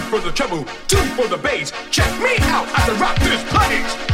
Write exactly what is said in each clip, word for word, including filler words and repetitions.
for the treble, two for the bass. Check me out as I rock this place.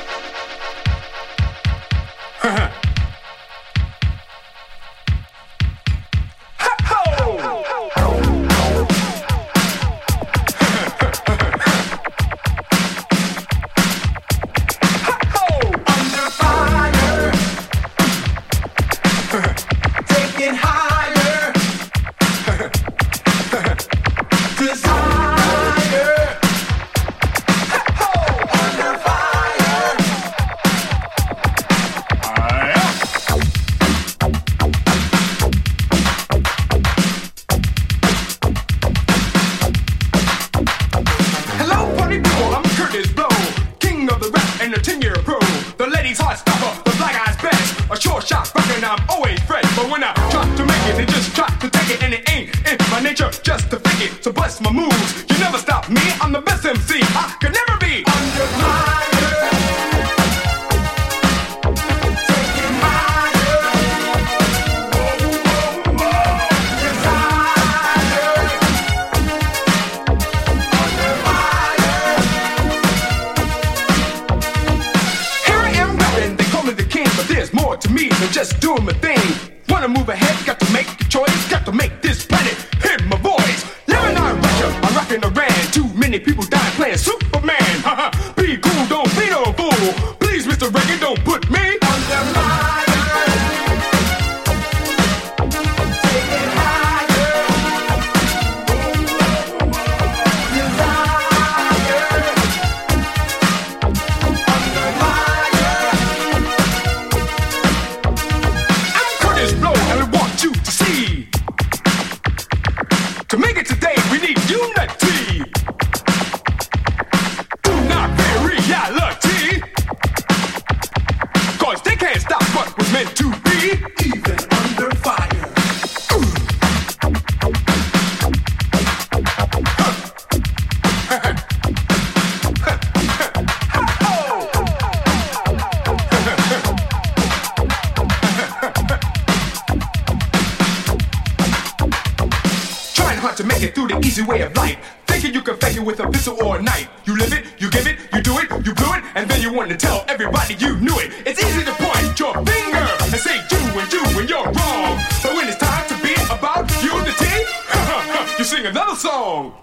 Way of life, thinking you can fake it with a pistol or a knife. You live it, you give it, you do it, you blew it, and then you want to tell everybody you knew it. It's easy to point your finger and say you and you and you're wrong. But when it's time to be about unity, you sing another song.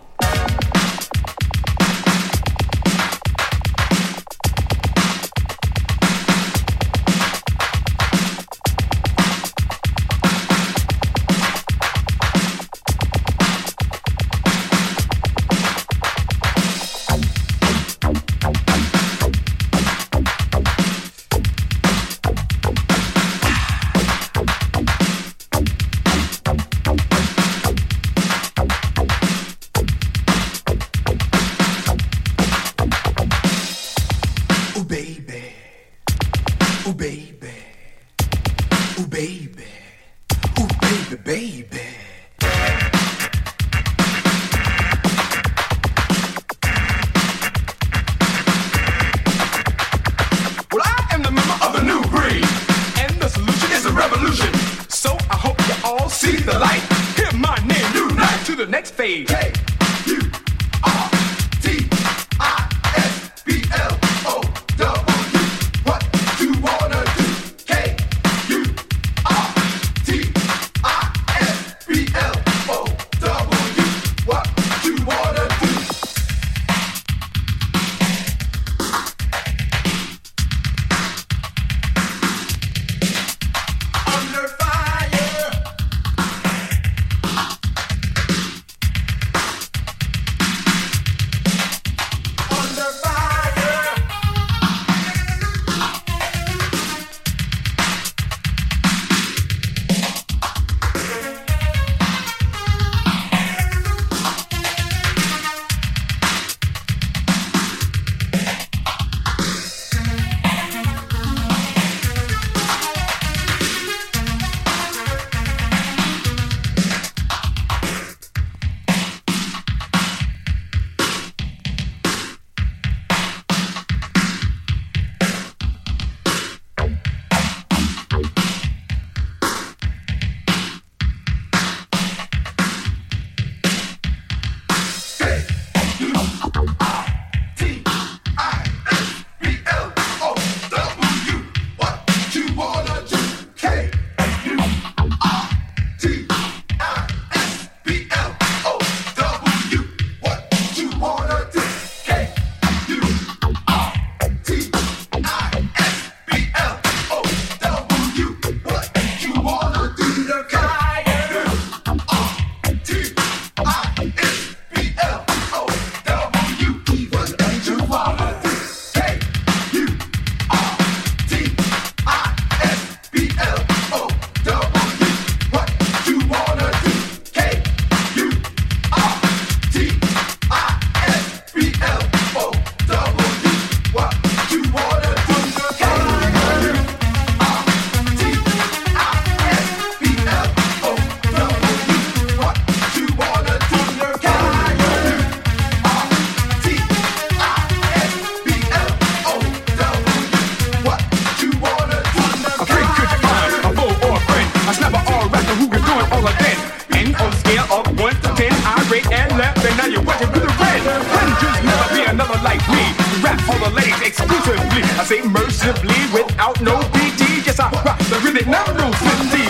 you wet it with the red. When just never be another like me. Rap all the ladies exclusively. I say mercifully without no P D. Yes, I rock the rhythm number fifty.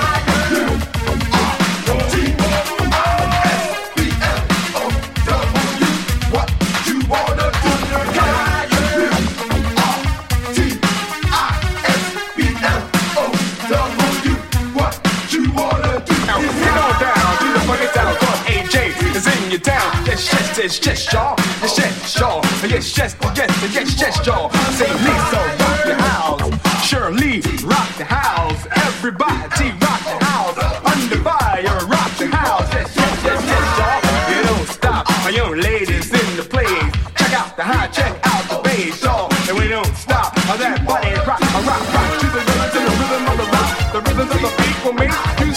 Down, yes, yes, yes, yes, y'all, yes, yes, y'all, yes, yes, yes, yes, yes, y'all. Say, Lisa, rock the house. Shirley, rock the house. Everybody, rock the house. Under fire, rock the house. Yes, yes, yes, yes, y'all. You don't stop, my young ladies in the place. Check out the high, check out the bass, y'all. And we don't stop, that body rock, rock, rock to the rhythm, to the rhythm of the rock, the rhythm of the beat for me. You